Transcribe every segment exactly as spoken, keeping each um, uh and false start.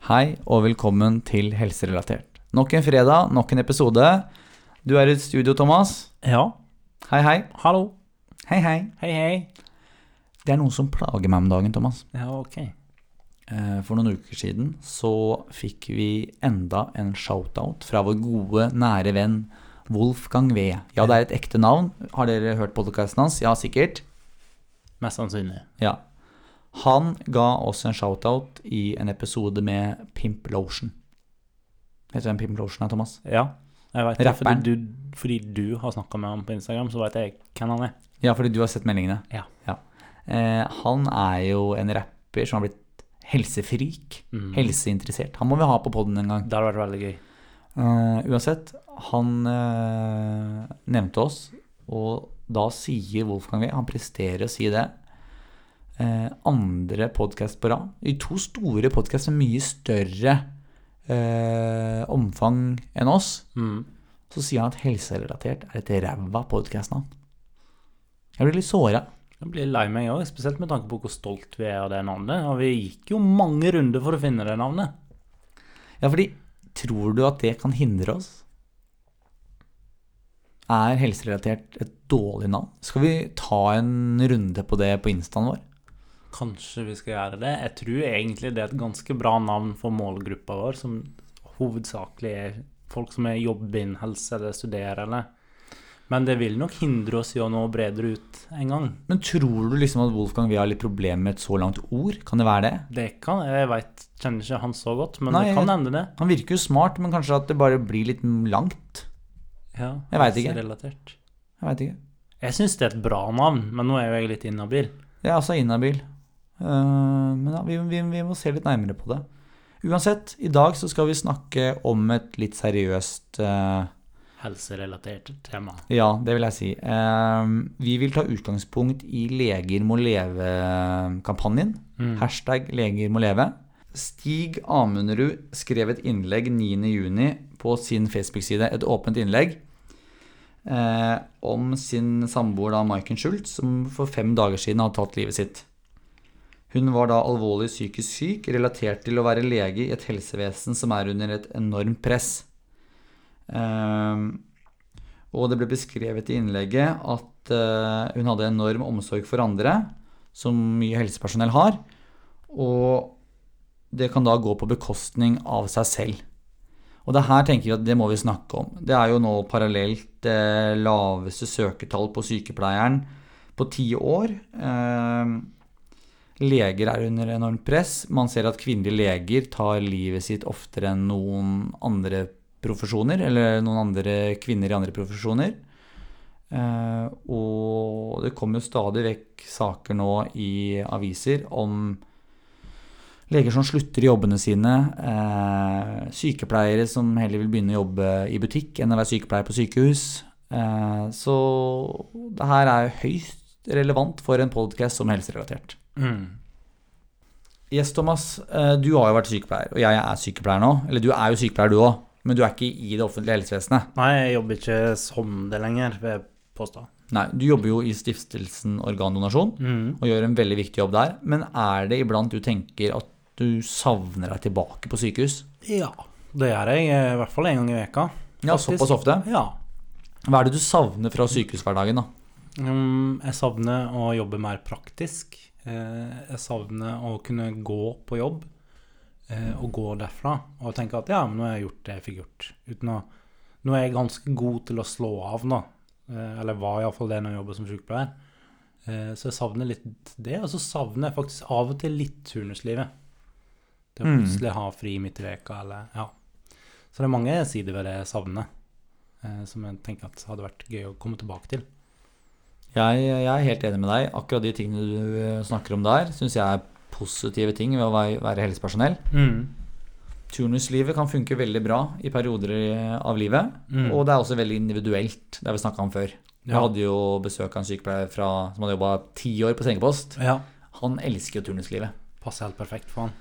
Hei og velkommen til Helserelatert. Nok en fredag, nok en episode. Du er i studio, Thomas. Ja. Hei, hei. Hallo. Hei, hei. Hei, hei. Det er noe som plager meg om dagen, Thomas. Ja, ok. For noen uker siden så fikk vi enda en shoutout fra vår gode, nære venn Wolfgang V. Ja, det er et ekte navn. Har dere hørt podcasten hans? Ja, sikkert. Mest sannsynlig. Ja. Han ga oss en shoutout i en episode med Pimp Lotion. Vet du hvem Pimp Lotion er, Thomas? Ja, jeg vet det. Rapperen. Fordi du, fordi du har snakket med ham på Instagram, så vet jeg hvem han er. Ja, fordi du har sett meldingene. Ja. Ja. Eh, han er jo en rapper som har blitt helsefrik, Mm. helseinteressert. Han må vi ha på podden en gang. Det hadde vært veldig gøy. Uh, uansett, han uh, nevnte oss, og da sier Wolfgang V, han presterer å si det, uh, andre podcast på rad, i to store podcast med mye større uh, omfang enn oss, Mm. så sier han at helserelatert er et ræva podcastnavn. Jeg blir litt såret. Jeg blir lei meg også, spesielt med tanke på hvor stolt vi er av det navnet, og vi gikk jo mange runder for å finne det navnet. Ja, fordi tror du at det kan hindre oss? Er helserelatert et dårlig navn? Skal vi ta en runde på det på instaen vår? Kanskje vi skal gjøre det. Jeg tror egentlig det er et ganske bra navn for målgruppa vår, som hovedsakelig er folk som er jobber innen helse eller studerer, eller. Men det vil nok hindre oss i å nå bredere ut en gang. Men tror du liksom at Wolfgang vil ha litt problem med et så langt ord? Kan det være det? Det kan, jeg vet, kjenner ikke han så godt, men Nei, det kan hende det. Han virker jo smart, men kanskje at det bare blir litt langt? Ja, Jeg vet ikke. relatert. Jeg vet ikke. Jeg synes det er et bra navn, men nå er jo jeg litt inhabil. Jeg er altså inhabil. Uh, men ja, vi, vi, vi må se litt nærmere på det. Uansett, i dag så skal vi snakke om et litt seriøst... Uh, Helserelatert tema. Ja, det vil jeg si. Eh, vi vil ta utgangspunkt i Leger må leve-kampanjen. Mm. Hashtag Leger må leve. Stig Amundrud skrev et innlegg niende juni på sin Facebook-side, et åpent innlegg, eh, om sin samboer da Maiken Schultz, som for fem dager siden hadde tatt livet sitt. Hun var da alvorlig psykisk syk, relatert til å være lege i et helsevesen som er under et enormt press. Um, og det ble beskrevet i innlegget at uh, hun hadde enorm omsorg for andre, som mye helsepersonell har, og det kan da gå på bekostning av seg selv. Og det her tenker jeg at det må vi snakke om. Det er jo nå parallelt uh, laveste søkertall på sykepleieren på ti år. Uh, leger er under enormt press. Man ser at kvinnelige leger tar livet sitt oftere enn noen andre profesjoner, eller noen andre kvinner i andre profesjoner. Eh, og det kommer jo stadig vekk saker nå i aviser om leger som slutter i jobbene sine, eh, sykepleiere som heller vil begynne å jobbe i butikk enn å være sykepleier på sykehus. Eh, så det her er høyst relevant for en podcast som er helserelatert. Mm. Yes, Thomas, eh, du har jo vært sykepleier, og jeg er sykepleier nå. Eller du er jo sykepleier du også. Men du er ikke i det offentlige helsevesenet. Nei, jeg jobber ikke som det lenger, vil jeg påstå. Nei, du jobber jo i stiftelsen Organdonasjon, Mm. og gjør en veldig viktig jobb der. Men er det iblant du tenker at du savner deg tilbake på sykehus? Ja, det gjør jeg, i hvert fall en gang i veka. Ja, faktisk. såpass ofte? Ja. Hva er det du savner fra sykehushverdagen da? Um, jeg savner å jobbe mer praktisk. Eh, jeg savner å kunne gå på jobb. Og gå derfra og tenke at ja, men nå har jeg gjort det jeg fikk gjort uten å, nå er jeg ganske god til å slå av nå, eller var i hvert fall det når jeg jobber som sykepleier, så jeg savner litt det, og så savner jeg faktisk av og til litt turnuslivet, det å plutselig ha fri midt i veka, eller ja, så det er mange sider ved det jeg savner, som jeg tenker at hadde vært gøy å komme tilbake til. Jeg, jeg er helt enig med deg. Akkurat de tingene du snakker om der synes jeg er positive ting ved å være helsepersonell. Mm. Turnuslivet kan funke veldig bra i perioder av livet, Mm. og det er også veldig individuelt, det har vi snakket om før. Jeg Ja. hadde jo besøk av en sykepleier fra, som hadde jobbet ti år på sengepost. Ja, Han elsker jo turnuslivet. passer helt perfekt for han.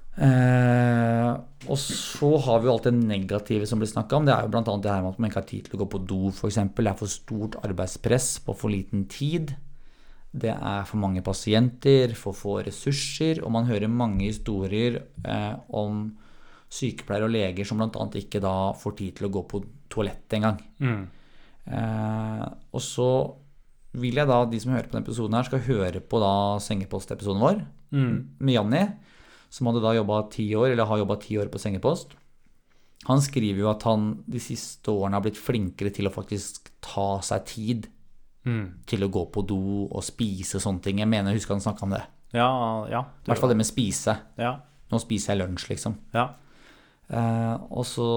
Eh, og så har vi jo alt det negative som blir snakket om. Det er jo blant annet det her med at man ikke har tid til å gå på do, for eksempel. Det er for stort arbeidspress på for liten tid. Det er for mange pasienter, for få ressurser, og man hører mange historier eh, om sykepleiere og leger som blant annet ikke da får tid til å gå på toalett en gang. Mm. Eh, og så vil jeg da, de som hører på denne episoden her, skal høre på da Sengepost-episoden vår Mm. med Janni, som hadde da jobbet ti år, eller har jobbet ti år på Sengepost. Han skriver jo at han de siste årene har blitt flinkere til å faktisk ta seg tid Mm. til å gå på do og spise og sånne ting. Jeg mener, jeg husker han snakket om det. Ja, ja. I hvert fall det med spise. Ja, Nå spiser jeg lunsj, liksom. ja. Eh, og så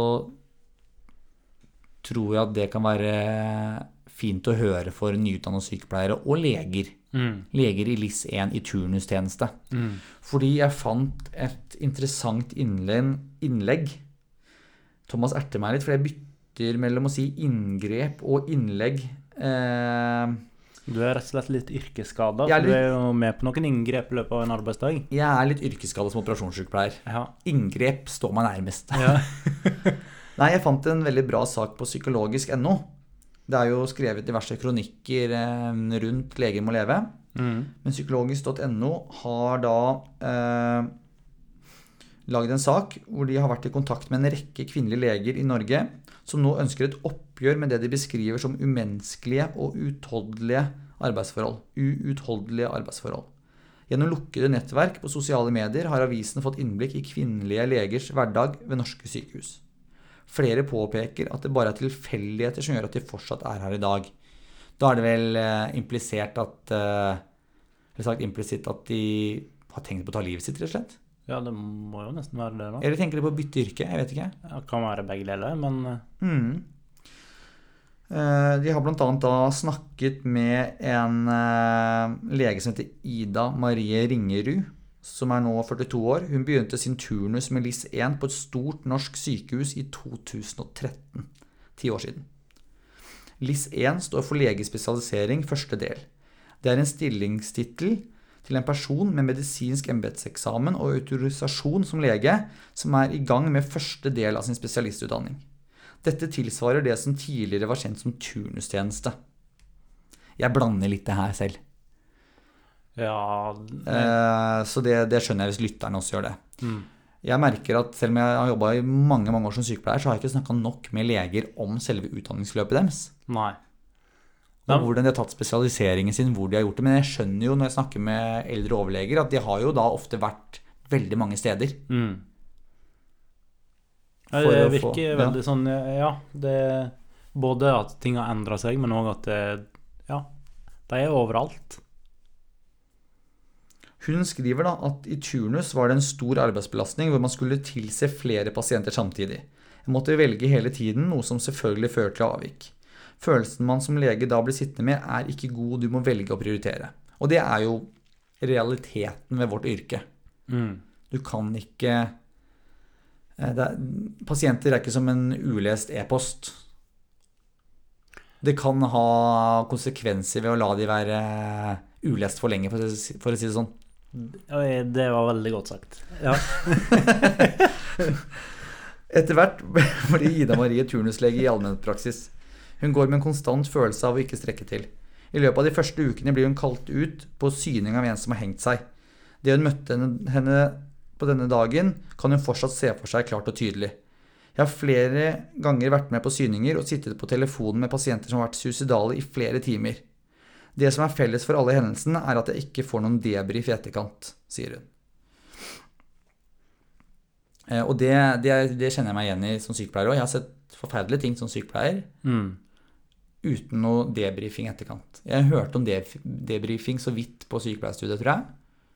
tror jeg at det kan være fint å høre for nyutdannede sykepleiere og leger. Mm. Leger i L I S én i turnustjeneste. Mm. Fordi jeg fant et interessant innlegg. innlegg. Thomas erter meg litt, for jeg bytter mellom å si inngrep og innlegg. Eh, Du er rett og slett litt yrkesskadet, Jeg er så litt- du er jo med på noen inngrep i løpet av en arbeidsdag. jeg er litt yrkesskadet som operasjonssykepleier. Ja. Inngrep står meg nærmest. Ja. Nei, jeg fant en veldig bra sak på psykologisk punktum no. Det er jo skrevet diverse kronikker eh, rundt Leger må leve. Mm. Men psykologisk punktum no har da eh, laget en sak hvor de har vært i kontakt med en rekke kvinnelige leger i Norge som nå ønsker et oppgjør med det de beskriver som umenneskelige og utholdelige arbeidsforhold. Uutholdelige arbeidsforhold. Gjennom lukkede nettverk på sosiale medier har avisen fått innblikk i kvinnelige legers hverdag ved norske sykehus. Flere påpeker at det bare er tilfeldigheter som gjør at de fortsatt er her i dag. Da er det vel eh, implisert at, eh, eller sagt implisitt at de har tenkt på å ta livet sitt, rett og slett. Ja, det må jo nesten være det da. Eller tenker de på å bytte yrke? Jeg vet ikke. Det kan være begge deler, men eh, Mm. Eh, De har blant annet da snakket med en eh, lege som heter Ida Marie Ringerud, som er nå førtito år. Hun begynte sin turnus med L I S én på et stort norsk sykehus i to tusen og tretten, ti år siden. L I S én står for legespesialisering første del. Det er en stillingstittel til en person med medisinsk embedseksamen og autorisasjon som lege, som er i gang med første del av sin spesialistutdanning. Dette tilsvarer det som tidligere var kjent som turnustjeneste. Jeg blander litt det her selv. ja det, Eh, så det, det skjønner jeg hvis lytterne også gjør det. mm. Jeg merker at selv om jeg har jobbet i mange, mange år som sykepleier, så har jeg ikke snakket nok med leger om selve utdanningsløpet deres. Nei. Og hvordan de har tatt spesialiseringen sin, hvor de har gjort det. Men jeg skjønner jo når jeg snakker med eldre overleger, at de har jo da ofte vært veldig mange steder. Mm. Ja, For det å virker få- ja. veldig sånn, ja, det både at ting har endret seg, men også at det, ja, de er overalt. Hun skriver da at i turnus var det en stor arbeidsbelastning hvor man skulle tilse flere pasienter samtidig. Jeg måtte velge hele tiden, noe som selvfølgelig fører til avvik. Følelsen man som lege da blir sittende med er ikke god, du må velge å prioritere. Og det er jo realiteten ved vårt yrke. Mm. Du kan ikke... eh, Det er, pasienter er ikke som en ulest e-post. Det kan ha konsekvenser ved å la de være ulest for lenge, for å si for å si det sånn. Ja, det var veldig godt sagt. Ja. Etter hvert blir Ida Marie turnuslege i allmennpraksis. Hun går med en konstant følelse av å ikke strekke til. I løpet av de første ukene blir hun kalt ut på syning av en som har hengt seg. Det hun møtte henne på denne dagen, kan hun fortsatt se for seg klart og tydelig. Jeg har flere ganger vært med på syninger og sittet på telefonen med pasienter som har vært suicidale i flere timer. Det som er felles for alle hendelsene er at jeg ikke får noen debrief i etterkant, sier hun. Eh, Og det, det, det kjenner jeg meg igjen i som sykepleier også. Jeg har sett forferdelige ting som sykepleier Mm. uten noe debriefing i etterkant. Jeg hørte om def- debriefing så vidt på sykepleierstudiet, tror jeg.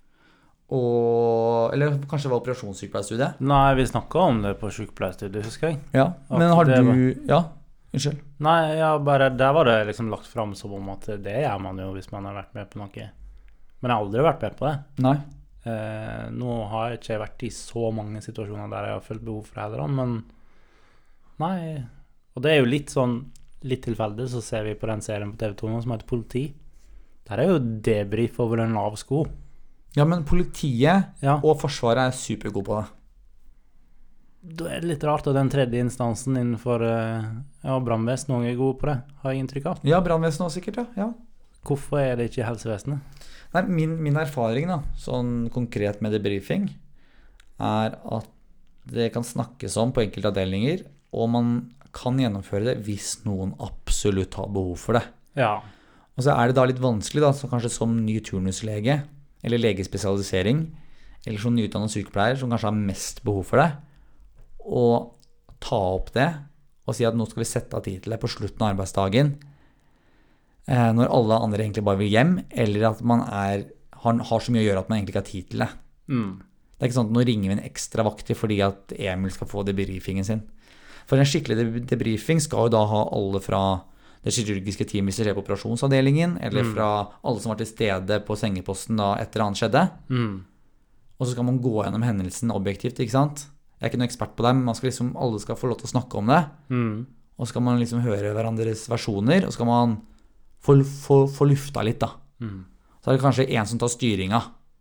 Og, eller kanskje det var operasjonssykepleierstudiet. Nei, vi snakket om det på sykepleierstudiet, husker jeg. Ja, men har det var- du... Ja, unnskyld. Nei, ja, bare der var det liksom lagt frem som om at det gjør man jo hvis man har vært med på noe. Men jeg har aldri vært med på det. Nei. Eh, nå har jeg ikke vært i så mange situasjoner der jeg har følt behov for det heller, men nei. Og det er jo litt sånn, litt tilfeldig, så ser vi på den serien på T V to nå som heter Politi. Der er jo debrief over en lav sko. Ja, men politiet Ja, og forsvaret er supergode på det. da er det litt rart at den tredje instansen innenfor eh, ja, brannvesen også er gode på det, har jeg inntrykk av. Ja, brannvesenet også sikkert, ja. ja. Hvorfor er det ikke i helsevesenet? Nei, min, min erfaring da, sånn konkret med debriefing, er at det kan snakkes om på enkelte avdelinger, og man kan gjennomføre det hvis noen absolutt har behov for det. Ja. Og så er det da litt vanskelig, da, så kanskje som ny turnuslege, eller legespesialisering, eller som nyutdannet sykepleier, som kanskje har mest behov for det, og ta opp det, og si at nå skal vi sette av tid til det på slutten av arbeidsdagen, eh, når alle andre egentlig bare vil hjem, eller at man er, har, har så mye å gjøre at man egentlig ikke har tid til det. Mm. Det er ikke sånn at nå ringer vi en ekstra vakter fordi at Emil skal få debriefingen sin. For en skikkelig debriefing skal jo da ha alle fra det kirurgiske teamet hvis det skjer på operasjonsavdelingen, eller fra alle som var til stede på sengeposten da etter annet skjedde. Mm. Og så skal man gå gjennom hendelsen objektivt, ikke sant? Jeg er ikke noen ekspert på det, men man skal liksom, alle skal få lov til å snakke om det. Mm. Og så skal man liksom høre hverandres versjoner, og så skal man få, få, få lufta litt da. Mm. Så er det kanskje en som tar styringa.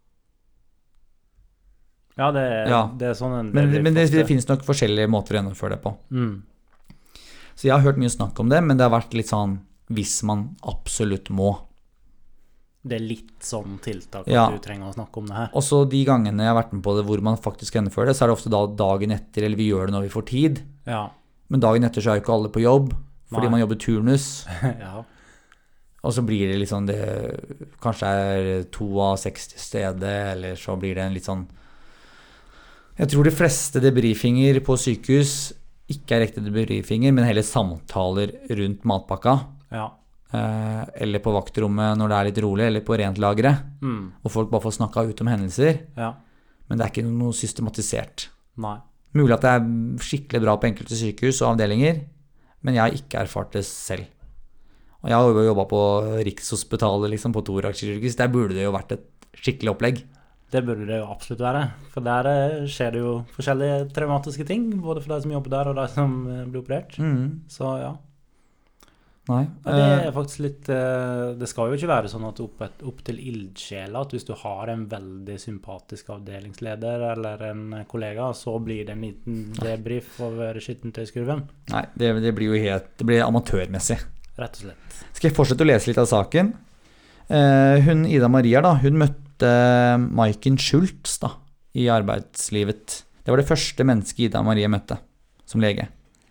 Ja, det er, Ja. det er sånn en Men, debrief men det, ofte. det finnes nok forskjellige måter å gjennomføre det på. Mm. Så jeg har hørt mye snakk om det, men det har vært litt sånn hvis man absolutt må. Det er litt sånn tiltak at Ja. du trenger å snakke om det her. Og så de gangene jeg har vært med på det hvor man faktisk gjennomfører det, så er det ofte da dagen etter, eller vi gjør det når vi får tid. Ja. Men dagen etter så er jo ikke alle på jobb, fordi Nei. man jobber turnus. Ja. Og så blir det liksom det, kanskje er to av seks til stede, eller så blir det en litt sånn, jeg tror de fleste debriefinger på sykehus ikke er ekte debriefinger, men heller samtaler rundt matpakka, Ja. eh, eller på vaktrommet når det er litt rolig, eller på rent lagret, Mm. og folk bare får snakka ut om hendelser, Ja. men det er ikke noe systematisert. Nei. Mulig at det er skikkelig bra på enkelte sykehus og avdelinger, men jeg har ikke erfart det selv. Og jeg har jo jobbet på Rikshospitalet, liksom, på thoraxkirurgisk. Der burde det jo vært et skikkelig opplegg. Det burde det jo absolutt være. For der eh, skjer det jo forskjellige traumatiske ting, både for de som jobber der og de som eh, blir operert. Mm. Så ja. Nei. Ja, det er faktisk litt eh, Det skal jo ikke være sånn at opp, et, opp til ildsjela at hvis du har en veldig sympatisk avdelingsleder eller en kollega, så blir det en liten debrief over skittentøyskurven. Nei, det, det blir jo helt Det blir amatørmessig. Rett og slett. Skal jeg fortsette å lese litt av saken? Eh, hun Ida Maria da, hun møtte Maiken Schultz da, i arbeidslivet. Det var det første mennesket Ida Maria møtte som lege.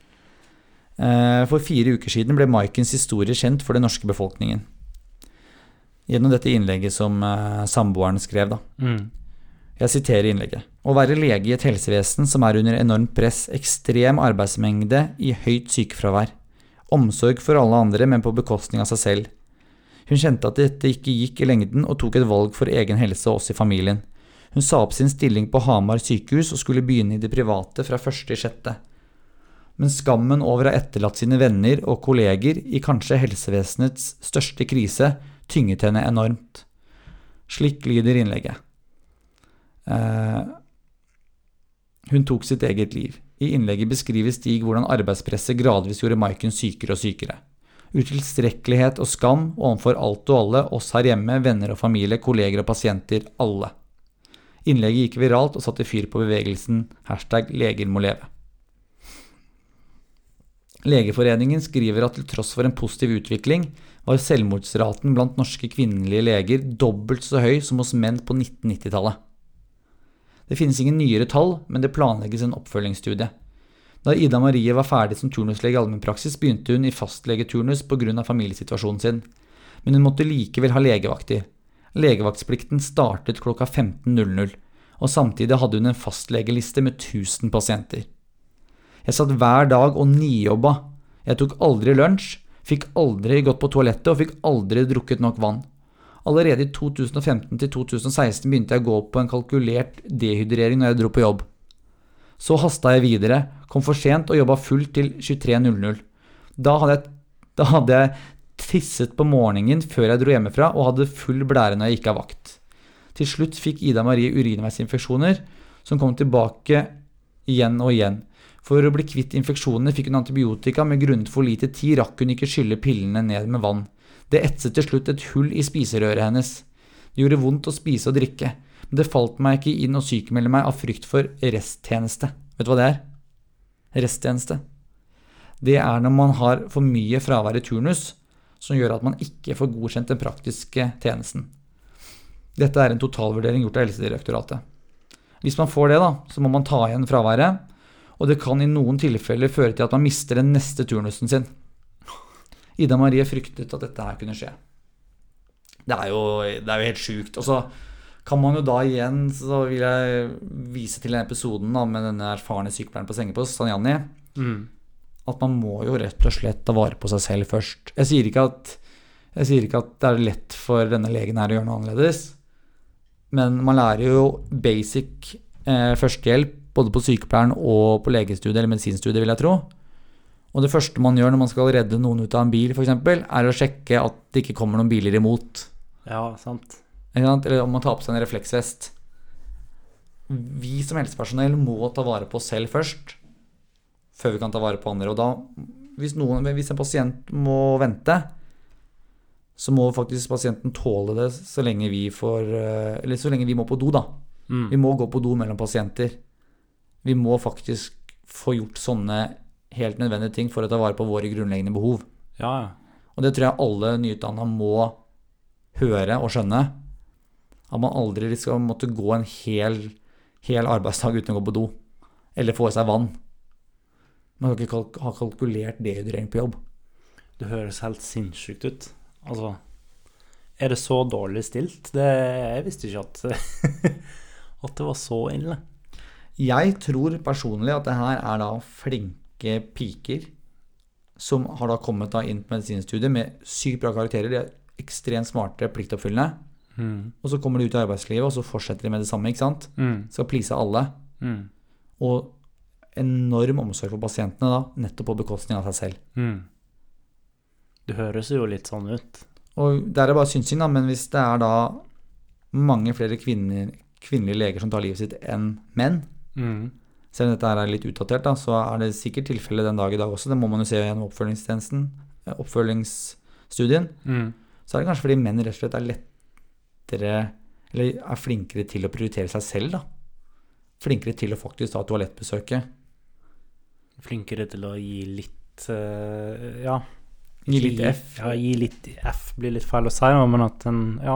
Eh, for fire uker siden ble Maikens historie kjent for den norske befolkningen. Gjennom dette innlegget som eh, samboeren skrev da. Mm. Jeg siterer innlegget. Å være lege i et helsevesen som er under enormt press, ekstrem arbeidsmengde i høyt sykefravær. Omsorg for alle andre, men på bekostning av seg selv. Hun kjente at dette ikke gikk i lengden og tok et valg for egen helse og oss i familien. Hun sa opp sin stilling på Hamar sykehus og skulle begynne i det private fra første i sjette. Men skammen over å ha etterlatt sine venner og kolleger i kanskje helsevesenets største krise tynget henne enormt. Slik lyder innlegget. Eh, hun tok sitt eget liv. I innlegget beskriver Stig hvordan arbeidspresset gradvis gjorde Maiken sykere og sykere. Utilstrekkelighet og skam overfor alt og alle, oss her hjemme, venner og familie, kolleger og pasienter, alle. Innlegget gikk viralt og satte fyr på bevegelsen hashtag leger må leve. Legeforeningen skriver at til tross for en positiv utvikling, var selvmordsraten blant norske kvinnelige leger dobbelt så høy som hos menn på nitten nittitallet. Det finnes ingen nyere tall, men det planlegges en oppfølgingsstudie. Da Ida Marie var ferdig som turnuslege i allmennpraksis, begynte hun i fastlegeturnus på grunn av familiesituasjonen sin. Men hun måtte likevel ha legevakter. Legevaktsplikten startet klokka femten, og samtidig hadde hun en fastlegeliste med tusen pasienter. Jeg satt hver dag og nijobba. Jeg tok aldri lunsj, fikk aldri gått på toalettet og fikk aldri drukket nok vann. Allerede i to tusen og femten til to tusen og seksten begynte jeg å gå på en kalkulert dehydrering når jeg dro på jobb. Så hastet jeg videre, kom for sent og jobbet fullt til tjuetre. Da hadde jeg, da hadde jeg tisset på morgenen før jeg dro hjemmefra og hadde full blære når jeg gikk av vakt. Til slutt fikk Ida Marie urinveisinfeksjoner som kom tilbake igjen og igjen. For å bli kvitt infeksjonene fikk hun antibiotika, med grunnet for lite tid rakk hun ikke skylle pillene ned med vann. Det etset til slutt et hull i spiserøret hennes. Det gjorde vondt å spise og drikke, men det falt meg ikke inn å sykmelde meg av frykt for resttjeneste. Vet du hva det er? Resttjeneste. Det er når man har for mye fravær i turnus, som gjør at man ikke får godkjent den praktiske tjenesten. Dette er en totalvurdering gjort av Helsedirektoratet. Hvis man får det da, så må man ta igjen fraværet, og det kan i noen tilfeller føre til at man mister den neste turnusen sin. Ida Marie fryktet at dette her kunne skje. Det er jo, det er jo helt sykt. Og så kan man jo da igjen, så vil jeg vise til den episoden da, med denne erfarne sykepleieren på sengepost, Sanjani, Mm. at man må jo rett og slett ta vare på seg selv først. Jeg sier ikke at, jeg sier ikke at det er lett for denne legen her å gjøre noe annerledes, men man lærer jo basic eh, førstehjelp både på sykepleieren og på legestudiet eller medisinstudiet, vil jeg tro. Og det første man gjør når man skal redde noen ut av en bil, for eksempel, er å sjekke at det ikke kommer noen biler imot. Ja, sant. Eller om man tar på seg en refleksvest. Vi som helsepersonell må ta vare på oss selv først, før vi kan ta vare på andre. Og da, hvis, noen, hvis en pasient må vente, så må faktisk pasienten tåle det så lenge vi får, eller så lenge vi må på do da. Mm. Vi må gå på do mellom pasienter. Vi må faktisk få gjort sånne helt nødvendige ting for å ta vare på våre grunnleggende behov. Ja, ja. Og det tror jeg alle nyutdannede må høre og skjønne. At man aldri skal måtte gå en hel, hel arbeidsdag uten å gå på do. Eller få i seg vann. Man kan ikke kalk- ha kalkulert dehydrering på jobb. Det høres helt sinnssykt ut. Altså, er det så dårlig stilt? Det, jeg visste ikke at, at det var så ille. Jeg tror personlig at det her er da flinke piker som har da kommet da inn på medisinstudiet med sykt bra karakterer. De er ekstremt smarte, pliktoppfyllende. Mm. Og så kommer de ut i arbeidslivet, og så fortsetter de med det samme, ikke sant? Mm. Skal please alle. Mm. Og enorm omsorg for pasientene da, nettopp på bekostning av seg selv. Mm. Det høres jo litt sånn ut. Og det er bare synsing da, men hvis det er da mange flere kvinner, kvinnelige leger som tar livet sitt enn menn, Mm. selv om dette her er litt utdatert da, så er det sikkert tilfelle den dag i dag også. Det må man jo se gjennom oppfølgingstjenesten, eh, oppfølgingsstudien. Mm. Så er det kanskje fordi menn rett og slett er lettere, eller er flinkere til å prioritere seg selv da. Flinkere til å faktisk ta toalettbesøket. Flinkere til å gi litt, uh, ja. Gi litt Gi- F. Ja, gi litt F blir litt feil å si, men at en, ja,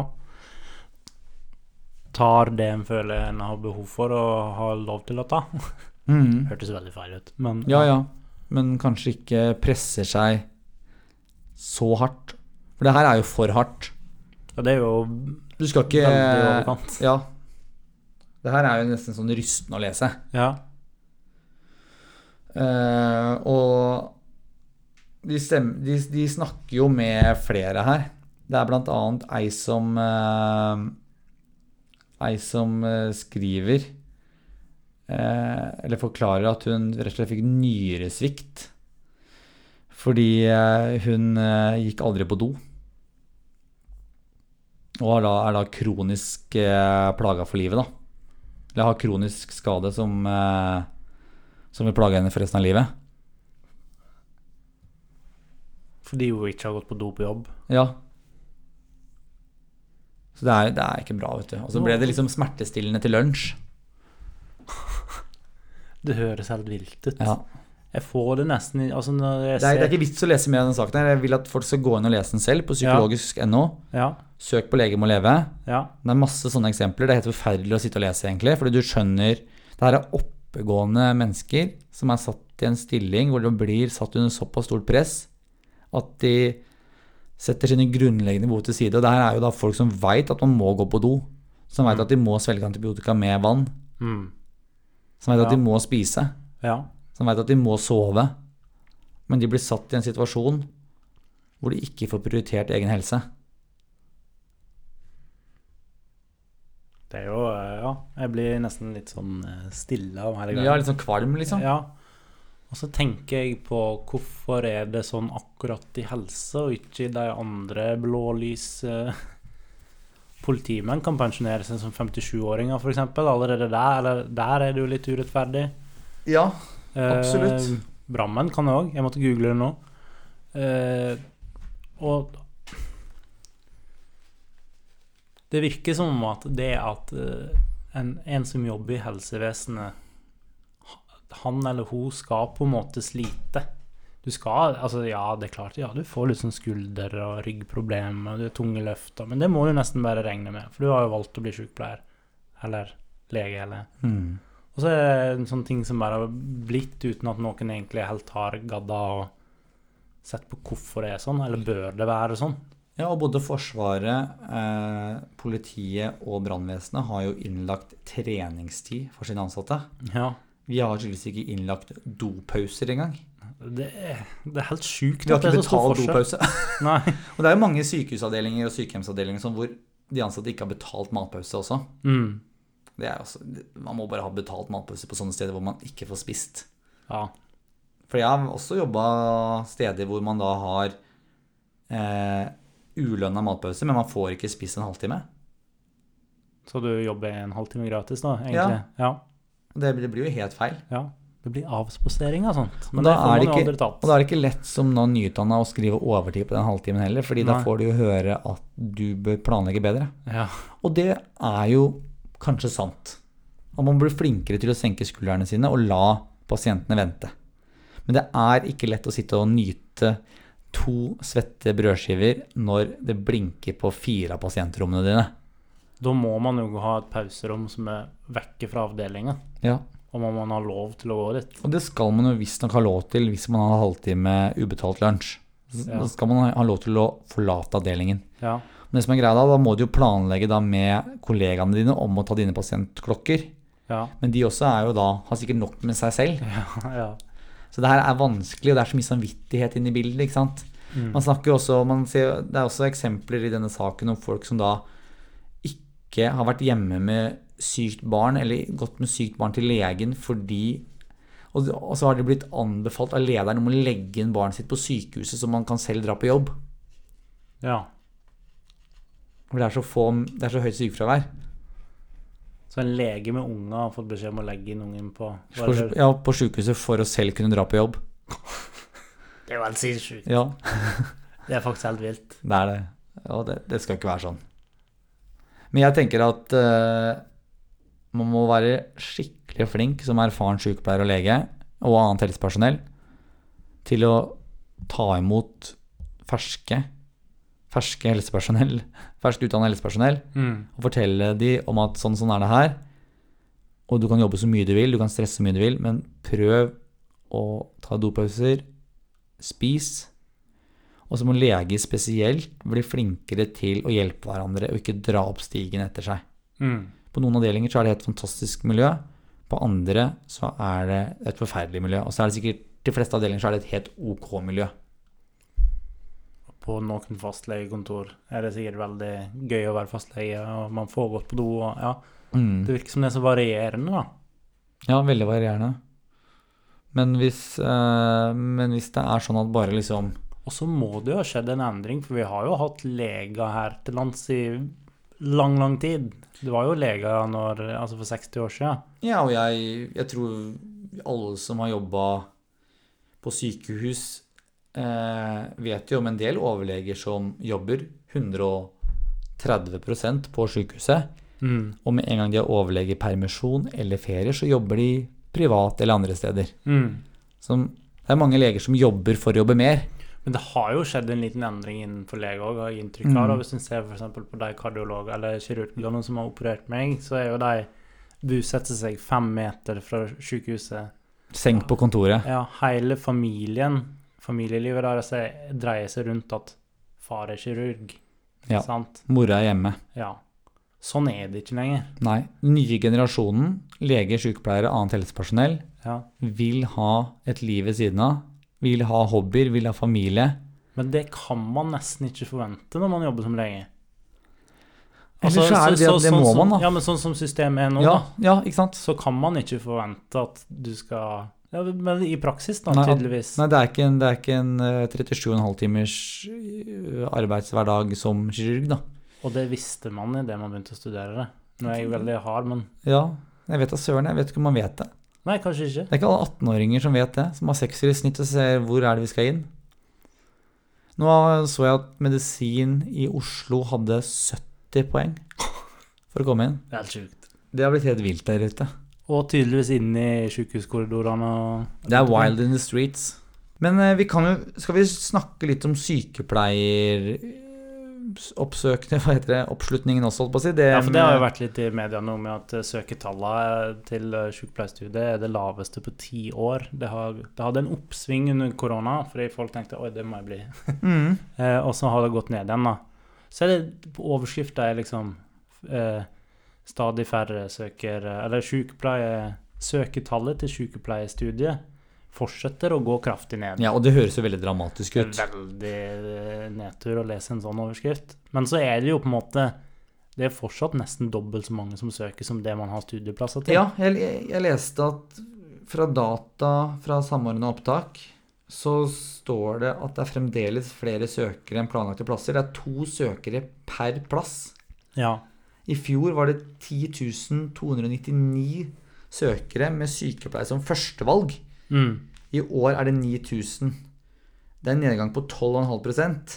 tar det en føler en har behov for og har lov til å ta. Mhm. Hørtes veldig feil ut, men Ja, ja, men kanskje ikke presser seg så hardt. For det her er jo for hardt. Ja, det er jo Du skal ikke veldig i overkant. Ja. Det her er jo nesten sånn rystende å lese. Ja. Eh, og de, stem, de, de snakker jo med flere her. Det er blant annet ei som eh, ei som eh, skriver eh, eller forklarer at hun rett og slett fikk nyresvikt fordi eh, hun eh, gikk aldri på do. Og er da, er da kronisk eh, plaga for livet da. Eller har kronisk skade som, eh, som vil plage henne for resten av livet. Fordi hun ikke har gått på do på jobb. Ja. Så det er, det er ikke bra, vet du. Og så ble det liksom smertestillende til lunsj. Det høres helt vilt ut. Ja. Jeg får det nesten i, altså når jeg Det er, ser, det er ikke vits å lese mer av den saken her. Jeg vil at folk skal gå inn og lese den selv på psykologisk punkt no. Ja, Søk på Lege må leve. ja, Det er masse sånne eksempler. Det er helt forferdelig å sitte og lese egentlig, fordi du skjønner, det her er oppegående mennesker som er satt i en stilling hvor de blir satt under såpass stort press at de setter sine grunnleggende behov til side. Og det her er jo da folk som vet at man må gå på do, som vet Mm. at de må svelge antibiotika med vann, mm, som vet Ja. at de må spise, ja, som vet at de må sove, men de blir satt i en situasjon hvor de ikke får prioritert egen helse. det er jo, eh, ja, jeg blir nesten litt sånn eh, stille av hele Ja, litt sånn kvalm liksom. Ja, og så tenker jeg på hvorfor er det sånn akkurat i helse og ikke i de andre blålys eh, politimenn kan pensjonere seg som femtisju-åringer for eksempel, allerede der, eller der er det jo litt urettferdig. Ja, Eh, absolutt. Brannmenn kan det også, jeg måtte google det nå. Eh, og det virker som at det at eh, en, en som jobber i helsevesenet, han eller hun skal på en måte slite. Du skal, altså ja, det er klart, ja, du får litt sånn skulder- og ryggproblemer, og du er tunge løfter, men det må du nesten bare regne med, for du har jo valgt å bli sykepleier. Eller, lege, eller... Mm. Og så er det en sånn ting som bare har blitt uten at noen egentlig helt har gadda og sett på hvorfor det er sånn, eller bør det være sånn? Ja, og både Forsvaret, eh, politiet og brannvesenet har jo innlagt treningstid for sine ansatte. Ja. Vi har tydeligvis ikke innlagt dopauser engang. Det er, det er helt sykt. Vi har at det ikke er så stor betalt forskjell. dopause. Nei. Og det er jo mange sykehusavdelinger og sykehjemsavdelinger sånn, hvor de ansatte ikke har betalt matpause også. Mm. Det er også, man må bare ha betalt matpause på sånne steder hvor man ikke får spist. Ja. For jeg har også jobbet steder hvor man da har eh, ulønnet matpause, men man får ikke spist en halvtime. Så du jobber en halvtime gratis da, egentlig? Ja. Det, det blir jo helt feil. Ja, det blir avspasering og sånt. Men og det får man jo ikke, aldri tatt. Og da er det ikke lett som nå nyutdannet å skrive overtid på den halvtimen heller, fordi Nei. da får du jo høre at du bør planlegge bedre. Ja. Og det er jo kanskje sant. Og man blir flinkere til å senke skuldrene sine og la pasientene vente. Men det er ikke lett å sitte og nyte to svette brødskiver når det blinker på fire av pasientrommene dine. Da må man jo ha et pauserom som er vekke fra avdelingen. Ja. Og må man ha lov til å gå dit. Og det skal man jo visst nok ha lov til hvis man har halvtime ubetalt lunsj. Ja. Da skal man ha lov til å forlate avdelingen. Ja. Men det som er greia da, da må du jo planlegge da med kollegaene dine om å ta dine pasientklokker. Ja. Men de også er jo da, har sikkert nok med seg selv. Ja, ja. Så det her er vanskelig, og det er så mye samvittighet inn i bildet, ikke sant? Mm. Man snakker jo også, man ser, det er også eksempler i denne saken om folk som da ikke har vært hjemme med sykt barn, eller gått med sykt barn til legen fordi, og, og så har det blitt anbefalt av lederen om å legge inn barnet sitt på sykehuset så man kan selv dra på jobb. Ja. For det er så få, det er så høyt sykefravær. Så en lege med unger har fått beskjed om å legge inn ungen på... På, ja, på sykehuset for å selv kunne dra på jobb. Det er jo helt sinnssykt. Ja. Det er faktisk helt vilt. Det er det. Og det, det skal ikke være sånn. Men jeg tenker at uh, man må være skikkelig flink som erfaren sykepleier og lege og annet helsepersonell til å ta imot ferske ferske helsepersonell, fersk utdannet helsepersonell, mm. og fortelle de om at sånn, sånn er det her, og du kan jobbe så mye du vil, du kan stresse så mye du vil, men prøv å ta dopauser, spis, og så må leger spesielt bli flinkere til å hjelpe hverandre og ikke dra opp stigen etter seg. Mm. På noen avdelinger så er det et fantastisk miljø, på andre så er det et forferdelig miljø, og så er det sikkert, de fleste avdelinger så er det et helt ok miljø. På noen fastlegekontor er det sikkert veldig gøy å være fastlege, og man får gått på do, og ja, Mm. det virker som det er så varierende da. Ja, veldig varierende. Men hvis, eh, men hvis det er sånn at bare liksom... Og så må det jo ha skjedd en endring, for vi har jo hatt leger her til lands i lang, lang tid. Det var jo leger når, altså for seksti år siden. Ja, og jeg, jeg tror alle som har jobbet på sykehus eh, vet jo om en del overleger som jobber hundre og tretti prosent på sykehuset. Mm. Og med en gang de har overlegepermisjon eller ferie, så jobber de privat eller andre steder. Mm. Så det er mange leger som jobber for å jobbe mer. Men det har jo skjedd en liten endring innenfor lege også, har jeg inntrykk av. Mm. Hvis du ser for eksempel på de kardiologer eller kirurgene som har operert meg, så er jo de bosetter seg fem meter fra sykehuset. Seng på kontoret. Ja, hele familien, familielivet deres dreier seg rundt at far er kirurg. Ja. Sant? Mora er hjemme. Ja. Sånn er det ikke lenger. Nei, den nye generasjonen, leger, sykepleiere, annet helsepersonell, Ja. vil ha et liv ved siden av, vil ha hobbyer, vil ha familie. Men det kan man nesten ikke forvente når man jobber som lege. Ellers så er det det at det sånn må som, man da. Ja, men sånn som systemet er nå, Ja, da, ja, ikke sant? så kan man ikke forvente at du skal... Ja, men i praksis da, Nei, tydeligvis. Nei, det er ikke en, det er ikke en eh, trettisju komma fem timers eh, arbeidshverdag som kirurg da. Og det visste man i det man begynte å studere det. Nå er jeg jo veldig hard, men... Ja, jeg vet av søren, jeg vet ikke om man vet det. Nei, kanskje ikke. Det er ikke alle atten-åringer som vet det, som har sekser i snitt og ser hvor er det vi skal inn. Nå så jeg at medisin i Oslo hadde sytti poeng for å komme inn. Det er helt sjukt. Det har blitt helt vilt der ute. Og tydeligvis inne i sykehuskorridorene. Og... Det er wild in the streets. Men eh, vi kan jo, skal vi snakke litt om sykepleier, oppsøkende, hva heter det, oppslutningen også, holdt på å si. Det, ja, for det har jo vært litt i media nå med at søketallet til sykepleierstudiet er det laveste på ti år. Det, har, det hadde en oppsving under korona, fordi folk tenkte, oi, det må jeg bli. Mm. eh, og så har det gått ned igjen da. Så er det på overskriften er liksom eh, stadig færre søker, eller sykepleie, søketallet til sykepleierstudiet fortsetter å gå kraftig ned. Ja, og det høres jo veldig dramatisk ut. Det er veldig nedtur å lese en sånn overskrift. Men så er det jo på en måte, det er fortsatt nesten dobbelt så mange som søker som det man har studieplasser til. Ja, jeg, jeg leste at fra data fra samordnet opptak, så står det at det er fremdeles flere søkere enn planlagte plasser. Det er to søkere per plass. Ja. I fjor var det ti tusen to hundre nittini søkere med sykepleier som førstevalg. Mm. I år er det ni tusen. Det er en nedgang på tolv komma fem prosent.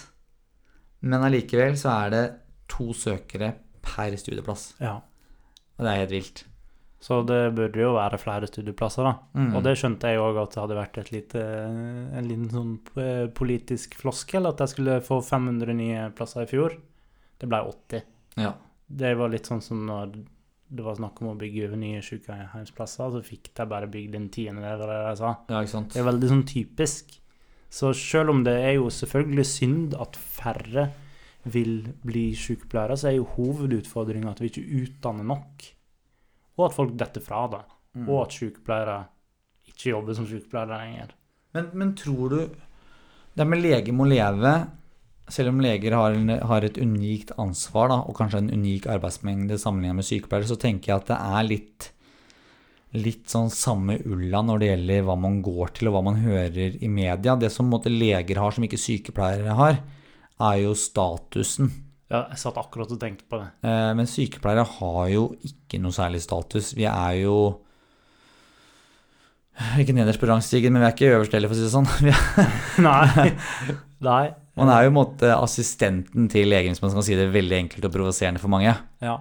Men allikevel så er det to søkere per studieplass. Ja. Og det er helt vilt. Så det burde jo være flere studieplasser da. Mm. Og det skjønte jeg jo også at det hadde vært et lite, en liten sånn politisk floskel, at jeg skulle få fem hundre nye plasser i fjor. Det ble åtti. Ja. Det var litt sånn som når det var snakk om å bygge over nye sykehjemsplasser, så fikk jeg bare bygd en tiende del av det jeg sa. Ja, ikke sant? Det er veldig sånn typisk. Så selv om det er jo selvfølgelig synd at færre vil bli sykepleiere, så er jo hovedutfordringen at vi ikke utdanner nok. Og at folk detter fra det. Mm. Og at sykepleiere ikke jobber som sykepleiere lenger. Men, men tror du, det med lege må leve, selv om leger har, har et unikt ansvar da, og kanskje en unik arbeidsmengde sammenlignet med sykepleiere, så tenker jeg at det er litt, litt sånn samme ulla når det gjelder hva man går til og hva man hører i media. Det som måtte leger har som ikke sykepleiere har, er jo statusen. Ja, jeg satt akkurat og tenkte på det. Eh, men sykepleiere har jo ikke noe særlig status. Vi er jo ikke nederst på rangstigen, men vi er ikke øverst heller, for å si det sånn. Nei. Nei. Man er jo på en måte assistenten til legen, som man skal si det veldig enkelt og provoserende for mange. Ja.